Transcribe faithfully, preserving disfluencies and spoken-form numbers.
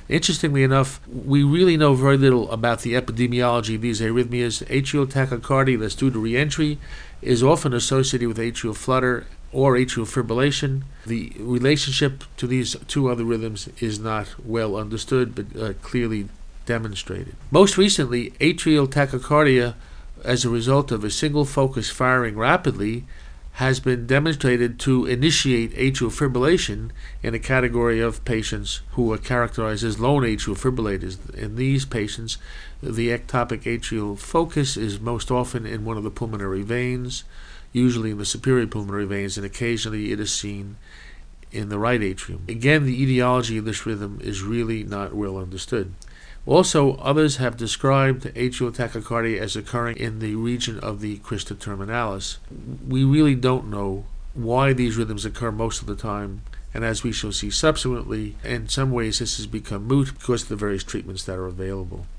Interestingly enough, we really know very little about the epidemiology of these arrhythmias. Atrial tachycardia that's due to reentry is often associated with atrial flutter or atrial fibrillation. The relationship to these two other rhythms is not well understood, but uh, clearly demonstrated. Most recently, atrial tachycardia, as a result of a single focus firing rapidly, has been demonstrated to initiate atrial fibrillation in a category of patients who are characterized as lone atrial fibrillators. In these patients, the ectopic atrial focus is most often in one of the pulmonary veins, usually in the superior pulmonary veins, and occasionally it is seen in the right atrium. Again, the etiology of this rhythm is really not well understood. Also, others have described atrial tachycardia as occurring in the region of the crista terminalis. We really don't know why these rhythms occur most of the time, and as we shall see subsequently, in some ways this has become moot because of the various treatments that are available.